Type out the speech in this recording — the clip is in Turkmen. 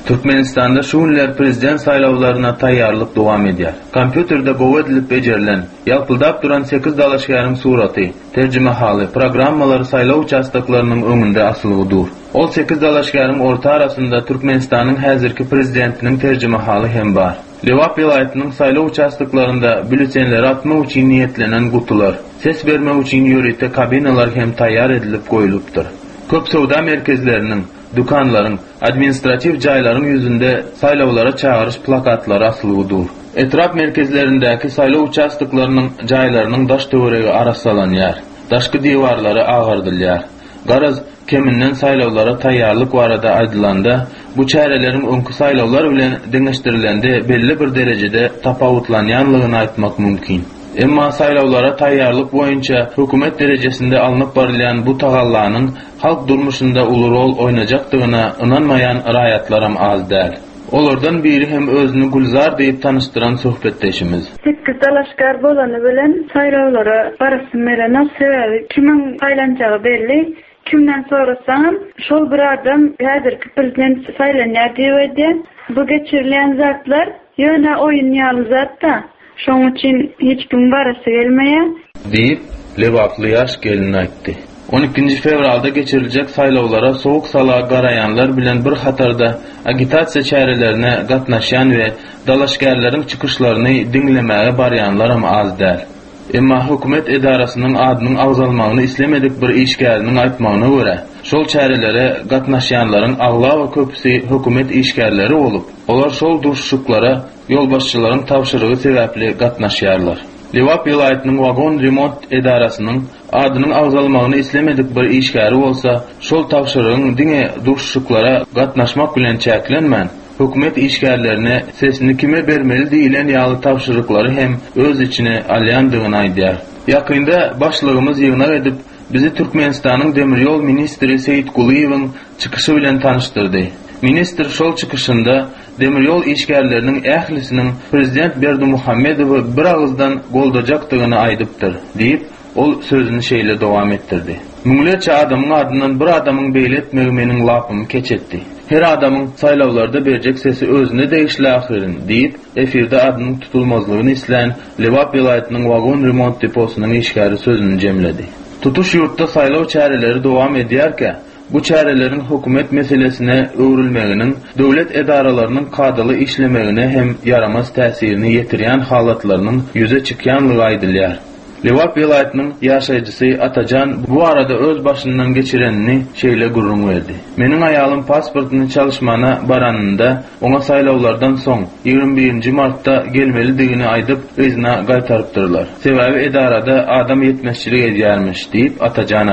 Türkmenistanda şu günler prezident saylavlaryna taýýarlyk dowam edýär. Kompýuterde gowy edilip becerilen, ýalpyldap duran 8 dalaşgaryň suraty, terjime haly, programmalary saylaw участоklarynyň öňünde asylgydyr. Ol 8 dalaşgaryň orta arasynda Türkmenistanyň häzirki prezidentiniň terjime haly hem bar. Lewap vilayatynyň saylaw участокlarynda bültenleri atmak üçin niýetlenen gutular, ses bermek üçin ýörete kabinalar hem taýýar edilip goýulypdyr. Köp sowda merkezleriniň, dukanlaryň, administrativ jaýlaryň ýüzünde saýlawlara çağırış plakatlary asylgydyr. Etrap merkezlerindäki saylaw участоklarynyň jaýlarynyň daş töweregi arasalanýar, daşky diwarlary agardylýar. Garaz keminden saýlawlara taýýarlyk barada aýdylanda, bu çärelerin öňkü saýlawlar bilen deňeşdirilende belli bir derejede tapawutlanýanlygyny aýtmak mümkin. Emma saýlawlara taýýarlyk boýunça hökümet derejesinde alınıp barylan bu tagallanyň halk durmuşynda uly rol oýnajakdygyna ynanmaýan raýatlaram az däl. Olardan biri hem özüni Gülzar diýip tanışdyran söhbetdeşimiz. 8 dalaşgar bolany bilen saýlawlara barasyn merenem sebebi kimin saýlanjagy belli. Kimden sorasam, şol bir adam häzirki prezident saýlanýar diýdi. Bu geçirilen zatlar ýöne oýunýaly zatda. Şoň üçin hiç kim barasy gelmeýär diýip lewaply ýaş gelin aýtdy. 12 fevralda geçiriljek saýlawlara sowuk sala garayanlar bilen bir hatarda agitasiýa çärelerine gatnaşan we dalaşgarlaryň çykyşlaryny diňlemäge barýanlaram az däl. Emma hökümet edarasynyň adynyň agzalmagyny islemedik bir işgäriniň aýtmagyna görä, şol çärelere gatnaşanlaryň aglawa köpüsi hökümet işgärleri bolup, olar şol duruşuklara ýolbaşçylaryň tawşyrygy sebäpli gatnaşýarlar. Lewap vilayatynyň wagon remont edarasynyň adynyň agzalmagyny islemedik bir işgäri bolsa, şol tawşyrygyň diňe duruşuklara gatnaşmak bilen çäklenmän, hökümet işgärlerine sesini kime bermeli diýilen ýaly tawşyryklary hem öz içine alýandygyny aýdýar. Ýakynda başlygymyz ýygyna edip bizi Türkmenistanyň demiryol ministri Seyit Guliýewiň çykyşy bilen tanışdyrdy. Ministr şol çykyşynda demiryol işgärleriniň ählisiniň prezident Berdimuhammedowy bir agızdan goldajakdygyny aýdypdyr diýip ol sözüni şeýle dowam etdirdi. Müňlerçe adamyň adyndan bir adamyň beýletmegi meniň lapymy keçetdi. Her adamyň saýlawlarda berjek sesi özüne değişli ahyrin diýip efirde adynyň tutulmazlygyny isleýän Lewap vilayatynyň wagon remont deposynyň işgäri sözüni jemledi. Tutuş ýurtda saýlaw çäreleri dowam edýärkä, bu çärelerin hökümet meselesine öwrülmeginiň döwlet edaralarynyň kadaly işlemegine hem yaramaz täsirini ýetirýän halatlarynyň ýüze çykýanlygy aýdylýar. Lewap vilayatynyň ýaşaýjysy Atajan bu arada öz başyndan geçirenini şeýle gurrun berdi. Meniň aýalym pasportyny çalışmana baranynda oňa saýlawlardan soň 21 martda gelmelidigini aýdyp izna gaýtarypdyrlar. Sebäbi edarada adam ýetmezçilik edýärmiş diýip Atajan